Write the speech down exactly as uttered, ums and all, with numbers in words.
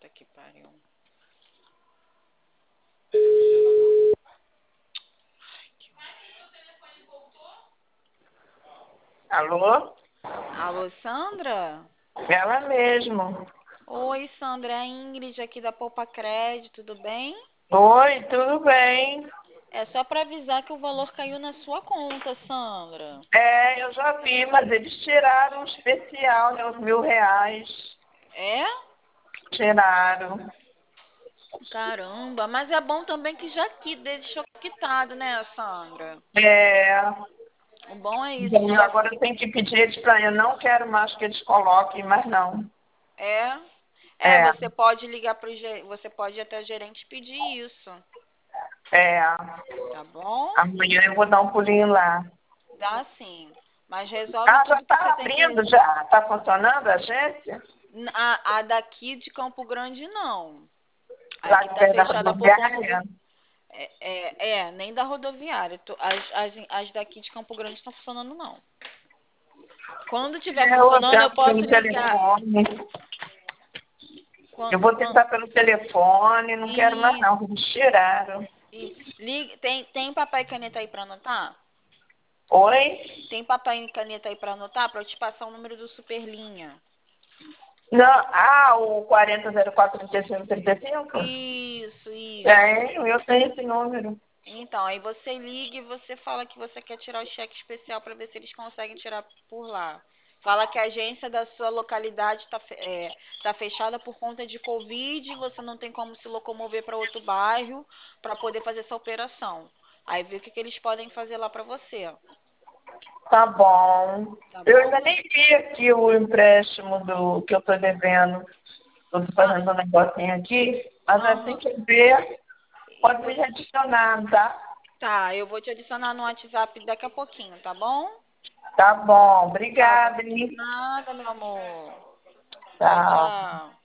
que pariu. Alô? Alô, Sandra? Ela mesmo. Oi, Sandra, é a Ingrid aqui da Poupa Crédito, tudo bem? Oi, tudo bem? É só para avisar que o valor caiu na sua conta, Sandra. É, eu já vi, mas eles tiraram o especial, né? Os mil reais. É? Tiraram. Caramba, mas é bom também que já que deixou quitado, né, Sandra? É, O bom é isso, que então já agora eu tenho que pedir eles para eu não quero mais que eles coloquem, mas não. é. É, É, você pode ligar pro gerente, você pode ir até o gerente pedir isso, é. tá bom? Amanhã eu vou dar um pulinho lá. Dá sim. Mas resolve Ah, já tudo que você está tem que abrindo resolver. já? Está funcionando a agência? A, a daqui de Campo Grande não. A Lá que de tá perto da fechada por conta rodoviária? do. É, é, é, nem da rodoviária. Tu- As, as, as daqui de Campo Grande estão funcionando, não. Quando tiver É, eu funcionando, eu tento posso pelo ligar. telefone. Quan- Eu vou quan- tentar pelo telefone, não quero mais não, Isso, eles tiraram. isso. Liga, tem, tem papel e caneta aí pra anotar? Oi? Tem papel e caneta aí pra anotar? Pra eu te passar o número do Superlinha. Não, ah, o quarenta zero quatro trinta e cinco trinta e cinco? Isso, isso. Tenho, eu tenho esse número. Então, aí você liga e você fala que você quer tirar o cheque especial para ver se eles conseguem tirar por lá. Fala que a agência da sua localidade está é, tá fechada por conta de Covid, você não tem como se locomover para outro bairro para poder fazer essa operação. Aí vê o que, que eles podem fazer lá para você, Tá bom. tá Eu bom? ainda nem vi aqui o empréstimo do que eu estou devendo. Estou Ah, fazendo um negocinho aqui, mas assim aham. que eu ver, E pode me você... adicionar, tá? Tá, eu vou te adicionar no WhatsApp daqui a pouquinho, tá bom? Tá bom, Tá bom. obrigada, hein? Nada, meu amor. Tchau, Tchau. tchau.